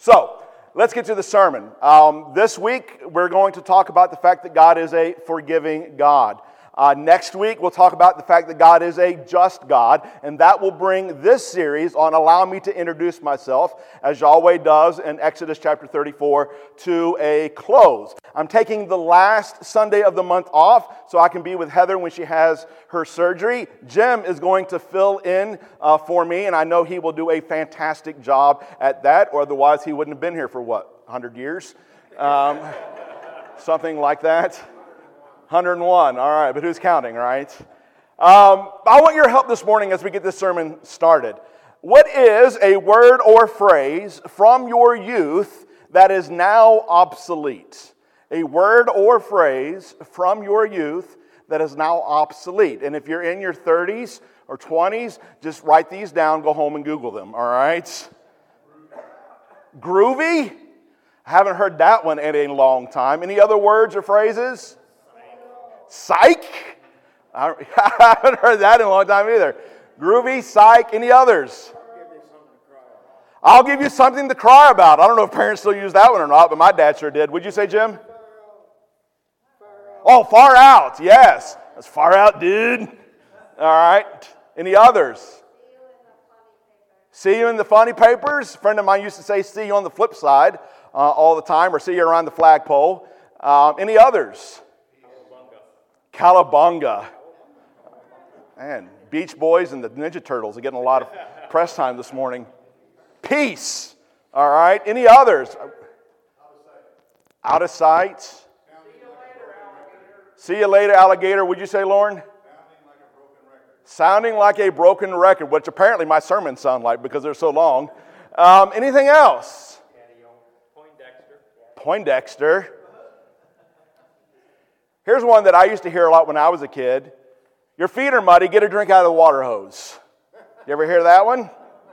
So, let's get to the sermon. This week, we're going to talk about the fact that God is a forgiving God. Next week, we'll talk about the fact that God is a just God, and that will bring this series on Allow Me to Introduce Myself, as Yahweh does in Exodus chapter 34, to a close. I'm taking the last Sunday of the month off so I can be with Heather when she has her surgery. Jim is going to fill in for me, and I know he will do a fantastic job at that, or otherwise he wouldn't have been here for, 100 years? Something like that. 101, all right, but who's counting, right? I want your help this morning as we get this sermon started. What is a word or phrase from your youth that is now obsolete? A word or phrase from your youth that is now obsolete. And if you're in your 30s or 20s, just write these down, go home and Google them, all right? Groovy? I haven't heard that one in a long time. Any other words or phrases? Psych? I haven't heard that in a long time either. Groovy, psych, any others? I'll give you something to cry about. I don't know if parents still use that one or not, but my dad sure did. Would you say, Jim? Oh, far out, yes. That's far out, dude. All right. Any others? See you in the funny papers. A friend of mine used to say, see you on the flip side all the time, or see you around the flagpole. Any others? Calabunga. Man, Beach Boys and the Ninja Turtles are getting a lot of press time this morning. Peace. All right. Any others? Out of sight. See you later, alligator. Would you say, Lauren? Sounding like a broken record, which apparently my sermons sound like because they're so long. Anything else? Poindexter. Here's one that I used to hear a lot when I was a kid. Your feet are muddy, get a drink out of the water hose. You ever hear that one?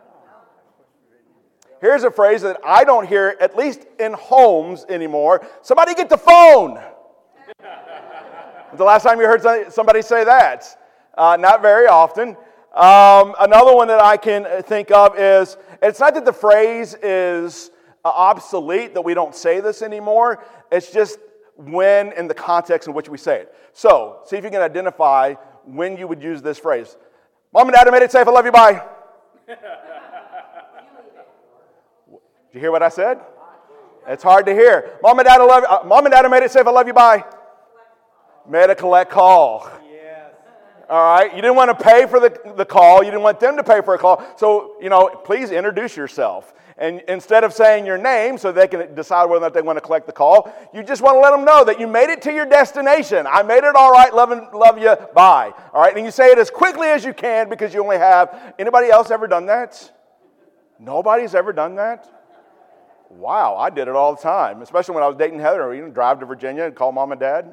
Here's a phrase that I don't hear, at least in homes anymore. Somebody get the phone. When's the last time you heard somebody say that? Not very often. Another one that I can think of is, it's not that the phrase is obsolete, that we don't say this anymore. It's just when and the context in which we say it. So, see if you can identify when you would use this phrase. Mom and Dad, I made it safe. I love you. Bye. Did you hear what I said? It's hard to hear. Mom and Dad, I love you. Mom and Dad, I made it safe. I love you. Bye. Made a collect call. Yes. All right. You didn't want to pay for the call. You didn't want them to pay for a call. So, please introduce yourself. And instead of saying your name so they can decide whether or not they want to collect the call, you just want to let them know that you made it to your destination. I made it all right, love you, bye. All right, and you say it as quickly as you can because you only have, anybody else ever done that? Nobody's ever done that? Wow, I did it all the time, especially when I was dating Heather, or drive to Virginia and call Mom and Dad.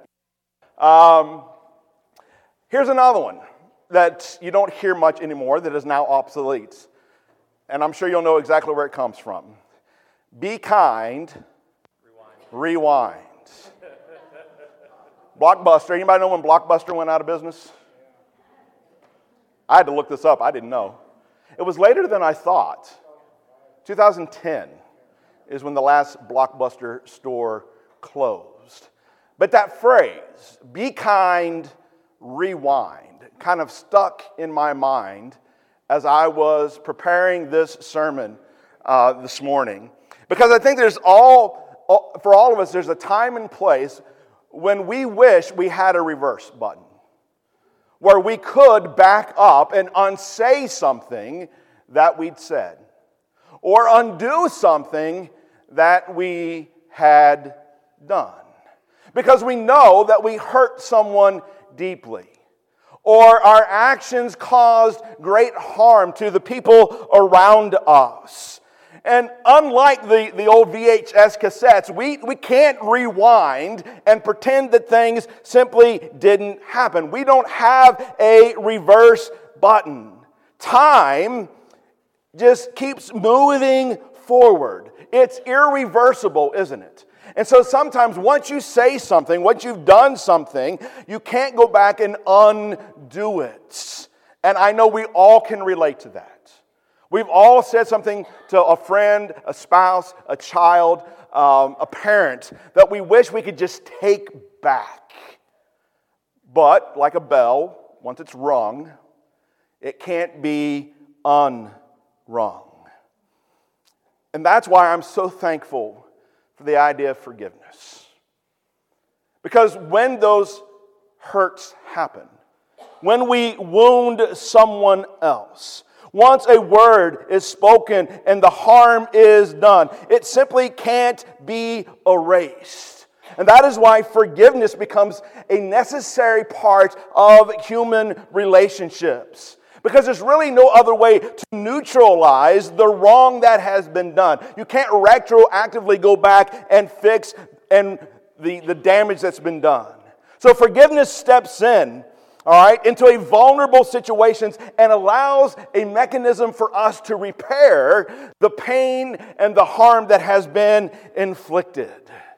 Here's another one that you don't hear much anymore that is now obsolete. And I'm sure you'll know exactly where it comes from. Be kind. Rewind. Blockbuster. Anybody know when Blockbuster went out of business? I had to look this up. I didn't know. It was later than I thought. 2010 is when the last Blockbuster store closed. But that phrase, be kind, rewind, kind of stuck in my mind as I was preparing this sermon this morning. Because I think for all of us, there's a time and place when we wish we had a reverse button, where we could back up and unsay something that we'd said, or undo something that we had done. Because we know that we hurt someone deeply, or our actions caused great harm to the people around us. And unlike the old VHS cassettes, we can't rewind and pretend that things simply didn't happen. We don't have a reverse button. Time just keeps moving forward. It's irreversible, isn't it? And so sometimes once you say something, once you've done something, you can't go back and undo it. And I know we all can relate to that. We've all said something to a friend, a spouse, a child, a parent that we wish we could just take back. But, like a bell, once it's rung, it can't be unrung. And that's why I'm so thankful for the idea of forgiveness. Because when those hurts happen, when we wound someone else, once a word is spoken and the harm is done, it simply can't be erased. And that is why forgiveness becomes a necessary part of human relationships. Because there's really no other way to neutralize the wrong that has been done. You can't retroactively go back and fix the damage that's been done. So forgiveness steps in, all right, into a vulnerable situations and allows a mechanism for us to repair the pain and the harm that has been inflicted.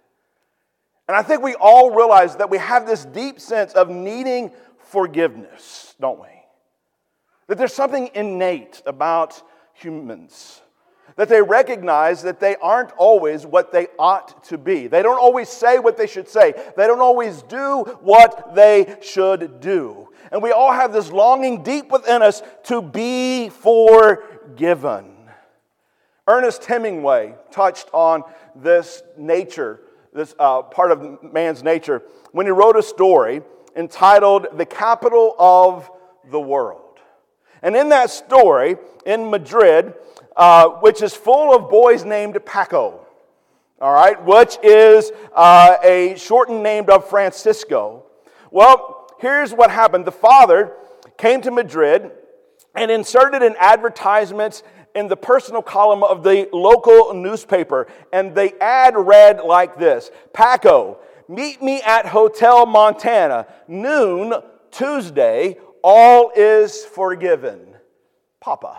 And I think we all realize that we have this deep sense of needing forgiveness, don't we? That there's something innate about humans. That they recognize that they aren't always what they ought to be. They don't always say what they should say. They don't always do what they should do. And we all have this longing deep within us to be forgiven. Ernest Hemingway touched on this nature, this part of man's nature, when he wrote a story entitled The Capital of the World. And in that story, in Madrid, which is full of boys named Paco, all right, which is a shortened name of Francisco. Well, here's what happened. The father came to Madrid and inserted an advertisement in the personal column of the local newspaper. And the ad read like this: Paco, meet me at Hotel Montana, noon, Tuesday, all is forgiven. Papa.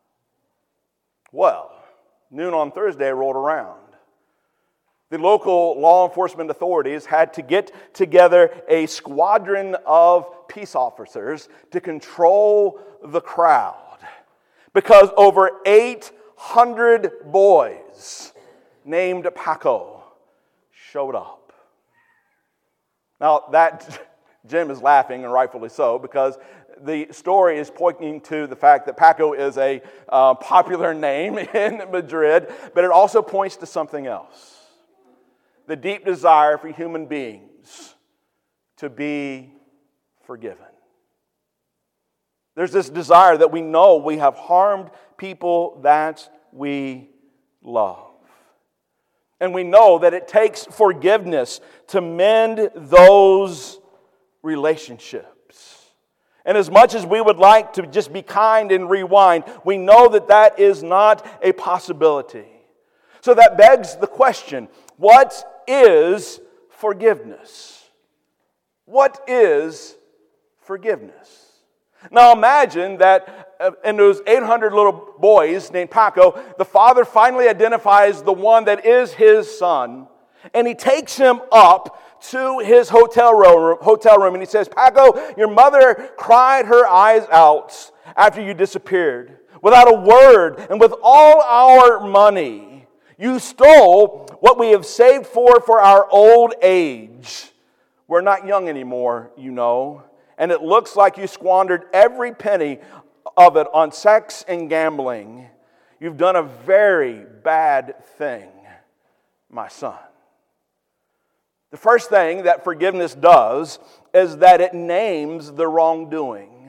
Well, noon on Thursday rolled around. The local law enforcement authorities had to get together a squadron of peace officers to control the crowd because over 800 boys named Paco showed up. Now, that Jim is laughing, and rightfully so, because the story is pointing to the fact that Paco is a popular name in Madrid, but it also points to something else. The deep desire for human beings to be forgiven. There's this desire that we know we have harmed people that we love. And we know that it takes forgiveness to mend those relationships. And as much as we would like to just be kind and rewind, we know that that is not a possibility. So that begs the question, what is forgiveness? What is forgiveness? Now imagine that in those 800 little boys named Paco, the father finally identifies the one that is his son, and he takes him up to his hotel room, and he says, Paco, your mother cried her eyes out after you disappeared. Without a word and with all our money, you stole what we have saved for our old age. We're not young anymore, you know, and it looks like you squandered every penny of it on sex and gambling. You've done a very bad thing, my son. The first thing that forgiveness does is that it names the wrongdoing.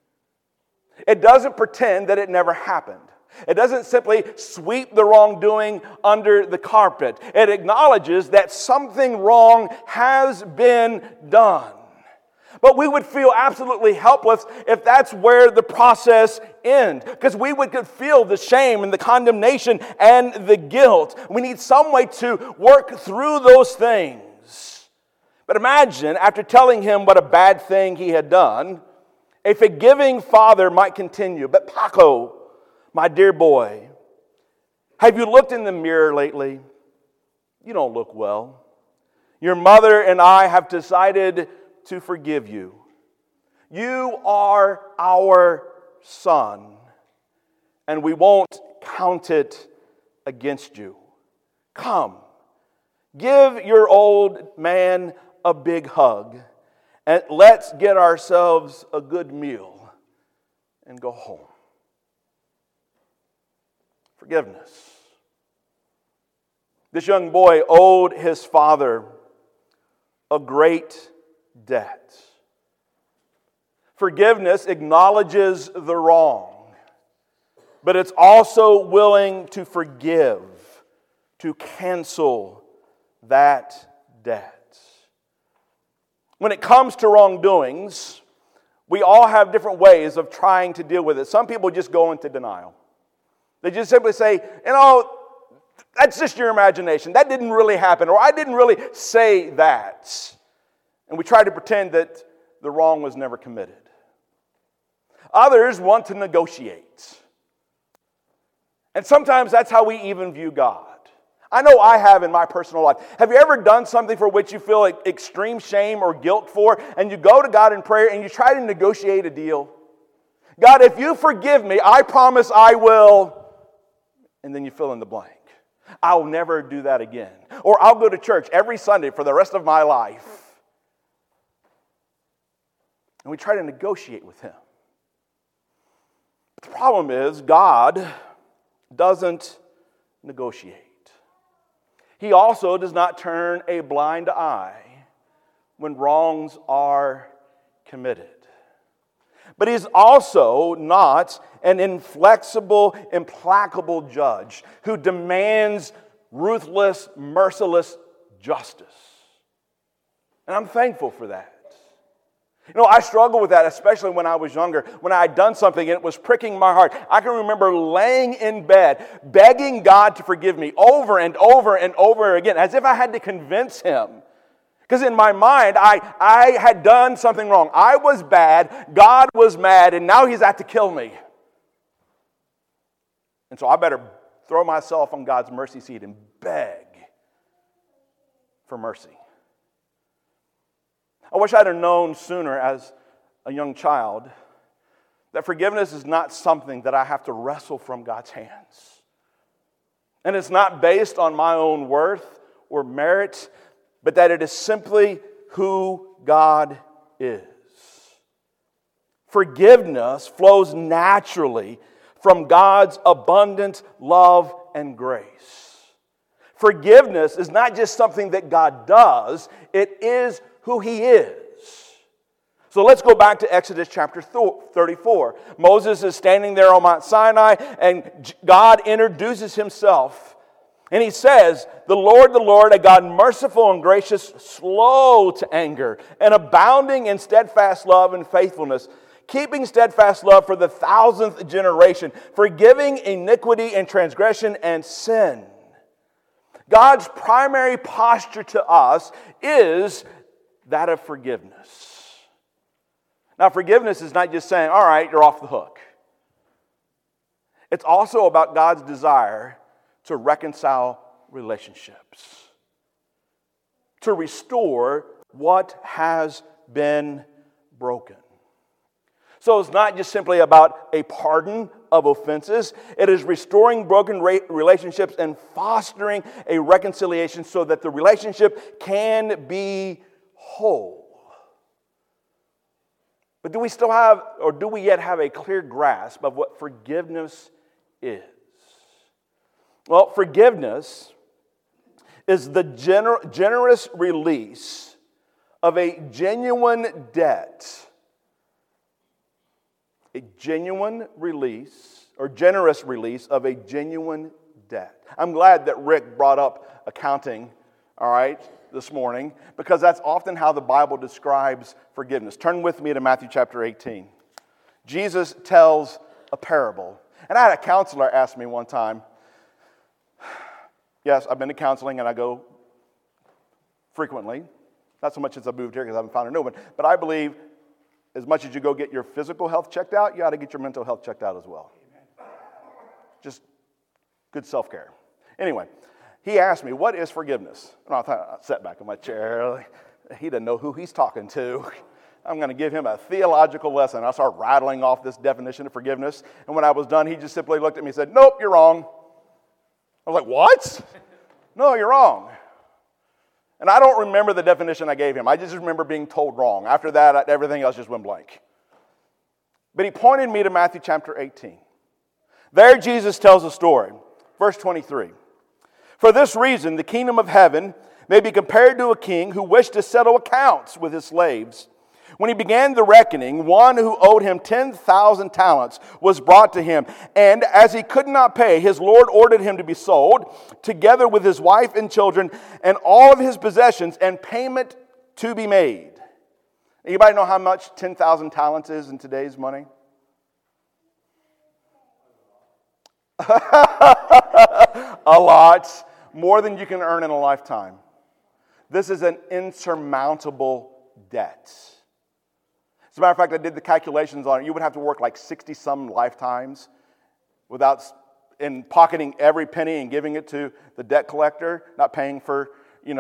It doesn't pretend that it never happened. It doesn't simply sweep the wrongdoing under the carpet. It acknowledges that something wrong has been done. But we would feel absolutely helpless if that's where the process ends, because we could feel the shame and the condemnation and the guilt. We need some way to work through those things. But imagine, after telling him what a bad thing he had done, a forgiving father might continue. But Paco, my dear boy, have you looked in the mirror lately? You don't look well. Your mother and I have decided to forgive you. You are our son, and we won't count it against you. Come, give your old man a big hug, and let's get ourselves a good meal and go home. Forgiveness. This young boy owed his father a great debt. Forgiveness acknowledges the wrong, but it's also willing to forgive, to cancel that debt. When it comes to wrongdoings, we all have different ways of trying to deal with it. Some people just go into denial. They just simply say, that's just your imagination. That didn't really happen, or I didn't really say that. And we try to pretend that the wrong was never committed. Others want to negotiate. And sometimes that's how we even view God. I know I have in my personal life. Have you ever done something for which you feel like extreme shame or guilt for, and you go to God in prayer and you try to negotiate a deal? God, if you forgive me, I promise I will. And then you fill in the blank. I'll never do that again. Or I'll go to church every Sunday for the rest of my life. And we try to negotiate with Him. The problem is, God doesn't negotiate. He also does not turn a blind eye when wrongs are committed. But He's also not an inflexible, implacable judge who demands ruthless, merciless justice. And I'm thankful for that. I struggled with that, especially when I was younger, when I had done something and it was pricking my heart. I can remember laying in bed, begging God to forgive me over and over and over again, as if I had to convince Him. Because in my mind, I had done something wrong. I was bad, God was mad, and now He's out to kill me. And so I better throw myself on God's mercy seat and beg for mercy. I wish I'd have known sooner as a young child that forgiveness is not something that I have to wrestle from God's hands. And it's not based on my own worth or merit, but that it is simply who God is. Forgiveness flows naturally from God's abundant love and grace. Forgiveness is not just something that God does, it is who He is. So let's go back to Exodus chapter 34. Moses is standing there on Mount Sinai, and God introduces Himself. And He says, the Lord, a God merciful and gracious, slow to anger, and abounding in steadfast love and faithfulness, keeping steadfast love for the 1,000th generation, forgiving iniquity and transgression and sin. God's primary posture to us is that of forgiveness. Now, forgiveness is not just saying, all right, you're off the hook. It's also about God's desire to reconcile relationships, to restore what has been broken. So it's not just simply about a pardon of offenses. It is restoring broken relationships and fostering a reconciliation so that the relationship can be whole. But do we yet have a clear grasp of what forgiveness is? Well, forgiveness is the generous release of a genuine debt. A genuine release, or generous release of a genuine debt. I'm glad that Rick brought up accounting, all right, this morning, because that's often how the Bible describes forgiveness. Turn with me to Matthew chapter 18. Jesus tells a parable. And I had a counselor ask me one time, yes, I've been to counseling and I go frequently, not so much since I moved here because I haven't found a new one, but I believe as much as you go get your physical health checked out, you ought to get your mental health checked out as well. Just good self-care. Anyway, he asked me, what is forgiveness? And I thought, I sat back in my chair. He doesn't know who he's talking to. I'm going to give him a theological lesson. I started rattling off this definition of forgiveness. And when I was done, he just simply looked at me and said, nope, you're wrong. I was like, what? No, you're wrong. And I don't remember the definition I gave him. I just remember being told wrong. After that, everything else just went blank. But he pointed me to Matthew chapter 18. There Jesus tells a story. Verse 23. For this reason, the kingdom of heaven may be compared to a king who wished to settle accounts with his slaves. When he began the reckoning, one who owed him 10,000 talents was brought to him. And as he could not pay, his Lord ordered him to be sold, together with his wife and children, and all of his possessions, and payment to be made. Anybody know how much 10,000 talents is in today's money? A lot. More than you can earn in a lifetime. This is an insurmountable debt. As a matter of fact, I did the calculations on it. You would have to work like 60-some lifetimes without pocketing every penny and giving it to the debt collector, not paying for,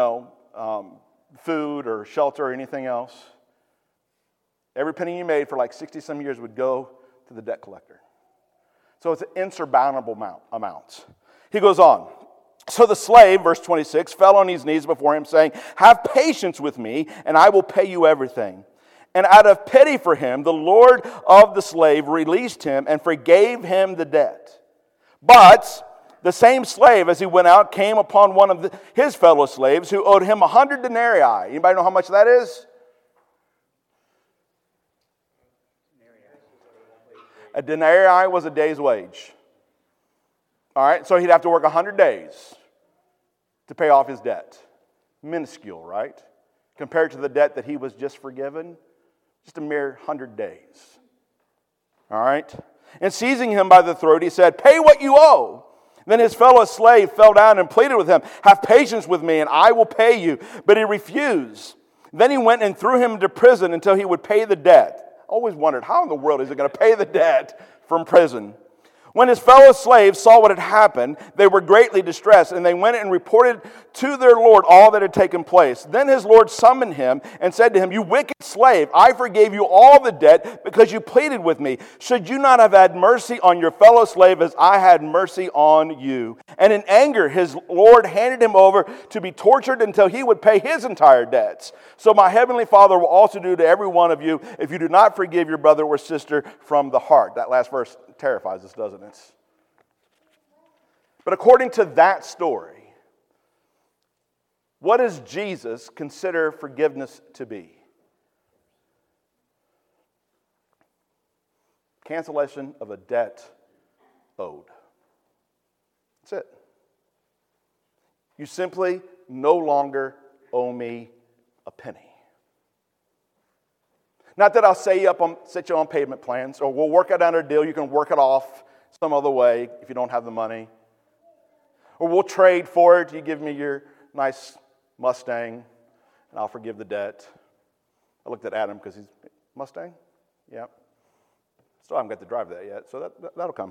food or shelter or anything else. Every penny you made for like 60-some years would go to the debt collector. So it's an insurmountable amount. He goes on. So the slave, verse 26, fell on his knees before him, saying, have patience with me, and I will pay you everything. And out of pity for him, the Lord of the slave released him and forgave him the debt. But the same slave, as he went out, came upon one of his fellow slaves who owed him 100 denarii. Anybody know how much that is? A denarii was a day's wage. All right, so he'd have to work 100 days to pay off his debt. Minuscule, right? Compared to the debt that he was just forgiven, just a mere 100 days. All right? And seizing him by the throat, he said, pay what you owe. Then his fellow slave fell down and pleaded with him, have patience with me and I will pay you. But he refused. Then he went and threw him into prison until he would pay the debt. I always wondered, how in the world is he going to pay the debt from prison? When his fellow slaves saw what had happened, they were greatly distressed, and they went and reported to their Lord all that had taken place. Then his Lord summoned him and said to him, you wicked slave, I forgave you all the debt because you pleaded with me. Should you not have had mercy on your fellow slave as I had mercy on you? And in anger, his Lord handed him over to be tortured until he would pay his entire debts. So my heavenly Father will also do to every one of you if you do not forgive your brother or sister from the heart. That last verse terrifies us, doesn't it? But according to that story, what does Jesus consider forgiveness to be? Cancellation of a debt owed. That's it. You simply no longer owe me a penny. Not that I'll set you on payment plans, or we'll work out a deal. You can work it off some other way if you don't have the money. Or we'll trade for it. You give me your nice Mustang, and I'll forgive the debt. I looked at Adam because he's Mustang? Yeah. Still haven't got to drive that yet, so that'll come.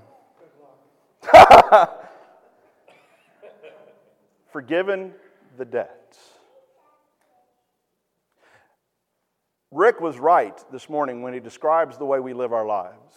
Forgiven the debt. Rick was right this morning when he describes the way we live our lives.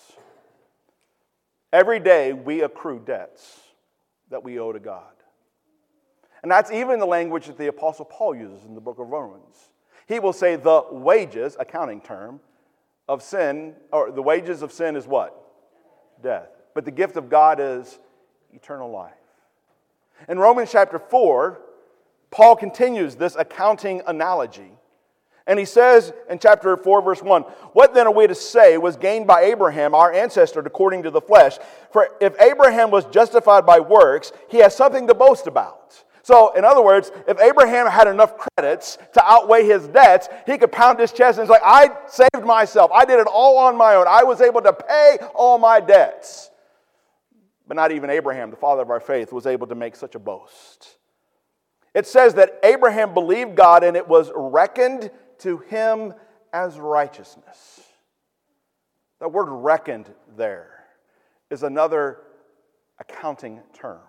Every day we accrue debts that we owe to God. And that's even the language that the Apostle Paul uses in the book of Romans. He will say the wages, accounting term, of sin, or the wages of sin is what? Death. But the gift of God is eternal life. In Romans chapter 4, Paul continues this accounting analogy. And he says in chapter 4, verse 1, what then are we to say was gained by Abraham, our ancestor, according to the flesh? For if Abraham was justified by works, he has something to boast about. So, in other words, if Abraham had enough credits to outweigh his debts, he could pound his chest and say, I saved myself. I did it all on my own. I was able to pay all my debts. But not even Abraham, the father of our faith, was able to make such a boast. It says that Abraham believed God and it was reckoned to him as righteousness. The word reckoned there is another accounting term.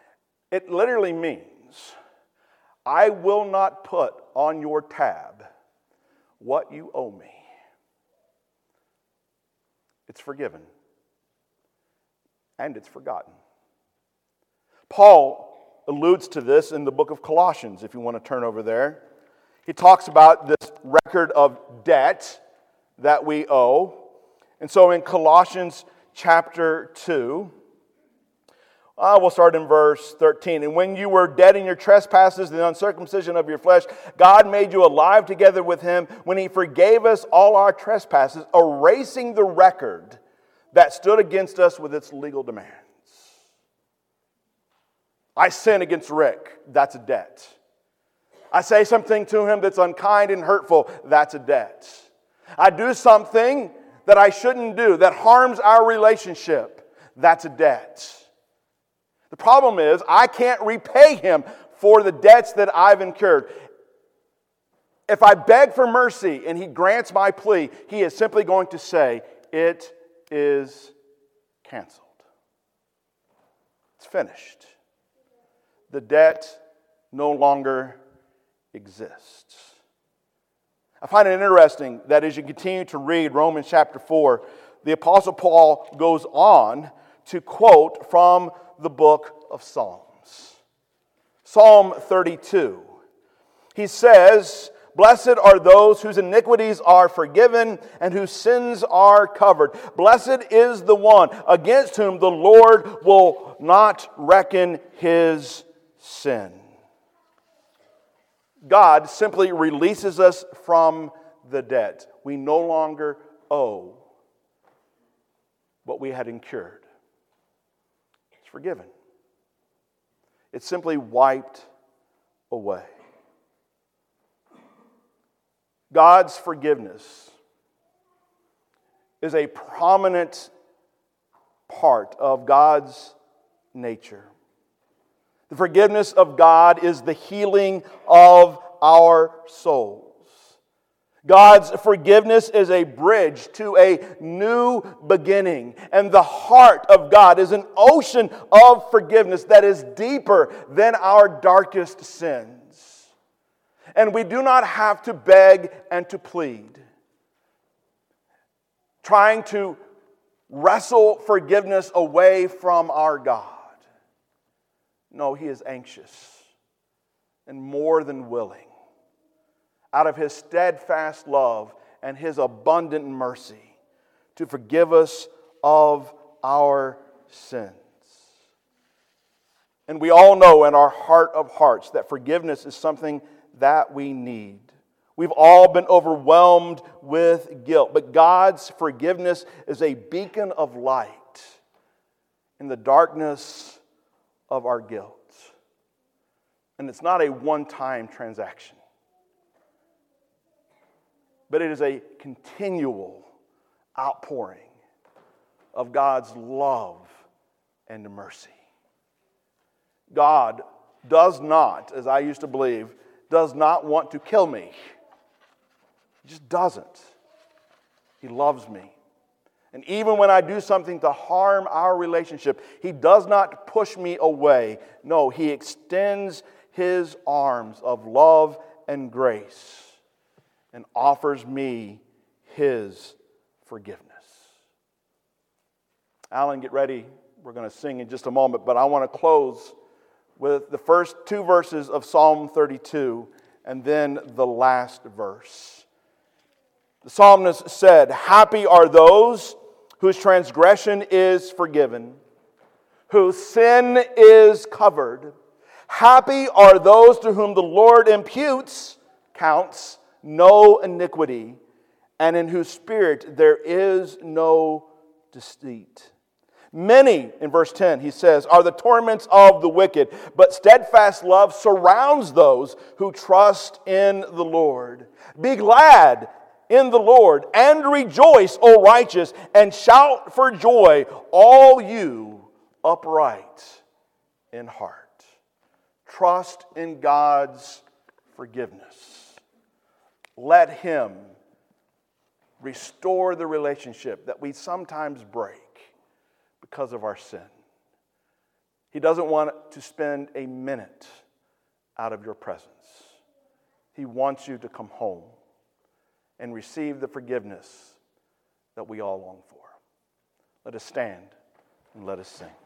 It literally means, I will not put on your tab what you owe me. It's forgiven. And it's forgotten. Paul alludes to this in the book of Colossians, if you want to turn over there. He talks about this record of debt that we owe. And so in Colossians chapter 2, we'll start in verse 13. And when you were dead in your trespasses, the uncircumcision of your flesh, God made you alive together with Him when He forgave us all our trespasses, erasing the record that stood against us with its legal demands. I sin against Rick. That's a debt. I say something to him that's unkind and hurtful. That's a debt. I do something that I shouldn't do that harms our relationship. That's a debt. The problem is I can't repay him for the debts that I've incurred. If I beg for mercy and he grants my plea, he is simply going to say, it is canceled. It's finished. The debt no longer exists. I find it interesting that as you continue to read Romans chapter 4, the Apostle Paul goes on to quote from the book of Psalms. Psalm 32. He says, "Blessed are those whose iniquities are forgiven and whose sins are covered. Blessed is the one against whom the Lord will not reckon his sin." God simply releases us from the debt. We no longer owe what we had incurred. It's forgiven. It's simply wiped away. God's forgiveness is a prominent part of God's nature. The forgiveness of God is the healing of our souls. God's forgiveness is a bridge to a new beginning. And the heart of God is an ocean of forgiveness that is deeper than our darkest sins. And we do not have to beg and to plead, trying to wrestle forgiveness away from our God. No, He is anxious and more than willing, out of His steadfast love and His abundant mercy, to forgive us of our sins. And we all know in our heart of hearts that forgiveness is something that we need. We've all been overwhelmed with guilt, but God's forgiveness is a beacon of light in the darkness of our guilt. And it's not a one-time transaction, but it is a continual outpouring of God's love and mercy. God does not, as I used to believe, does not want to kill me. He just doesn't. He loves me. And even when I do something to harm our relationship, He does not push me away. No, He extends His arms of love and grace and offers me His forgiveness. Alan, get ready. We're going to sing in just a moment, but I want to close with the first two verses of Psalm 32 and then the last verse. The psalmist said, "Happy are those whose transgression is forgiven, whose sin is covered. Happy are those to whom the Lord counts no iniquity, and in whose spirit there is no deceit. Many," in verse 10, he says, "are the torments of the wicked, but steadfast love surrounds those who trust in the Lord. Be glad in the Lord and rejoice, O righteous, and shout for joy, all you upright in heart." Trust in God's forgiveness. Let Him restore the relationship that we sometimes break because of our sin. He doesn't want to spend a minute out of your presence. He wants you to come home and receive the forgiveness that we all long for. Let us stand and let us sing.